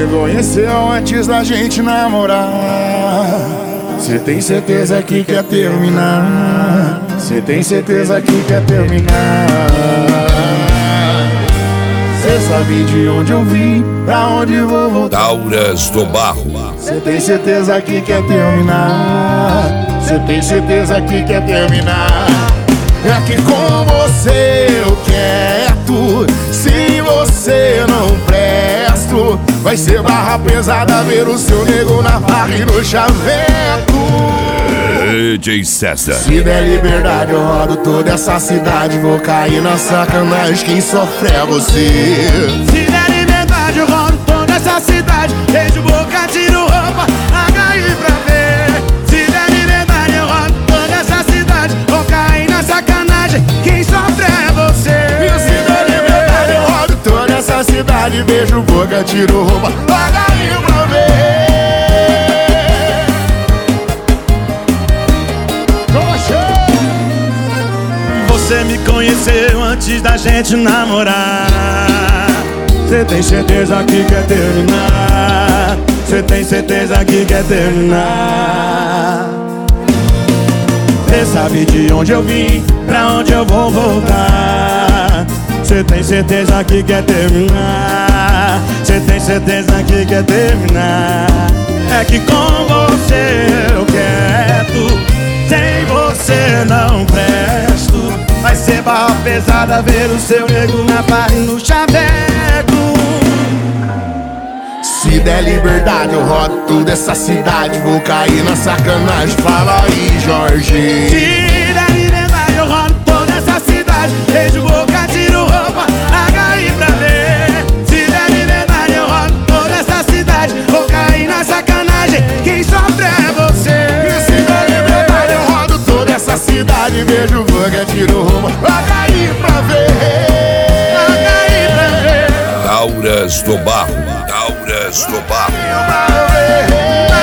me conheceu antes da gente namorar. Cê tem certeza que quer terminar? Cê tem certeza que quer terminar? Cê sabe de onde eu vim, pra onde vou voltar. Tauras do Barro. Cê tem certeza que quer terminar? Cê tem certeza que quer terminar? É que com você eu quero, sem você não presto. Vai ser barra pesada ver o seu nego na barra e no chaveco. DJ César. Se der liberdade eu rodo toda essa cidade. Vou cair na sacanagem, quem sofre é você. Se der liberdade eu rodo toda essa cidade. Beijo, boca, tiro roupa, HI pra ver. Se der liberdade eu rodo toda essa cidade. Vou cair na sacanagem, quem sofre é você. E se der liberdade eu rodo toda essa cidade. Beijo, boca, tiro roupa, HI pra ver. Você me conheceu antes da gente namorar. Cê tem certeza que quer terminar? Cê tem certeza que quer terminar? Cê sabe de onde eu vim, pra onde eu vou voltar. Cê tem certeza que quer terminar? Cê tem certeza que quer terminar? É que com você eu quero, sem você não presto. Vai ser barra pesada ver o seu nego na barra e no chaveco. Se der liberdade eu rodo toda essa cidade. Vou cair na sacanagem, fala aí, Jorge. Se der liberdade eu rodo toda essa cidade. Beijo, boca, tiro roupa, HI pra ver. Se der liberdade eu rodo toda essa cidade. Vou cair na sacanagem, quem sofre é você. E se der liberdade eu rodo toda essa cidade. Beijo, boca, tiro roupa, HI pra ver. HI pra ver. Tauras do Barro. Tauras do Barro. Pra ver.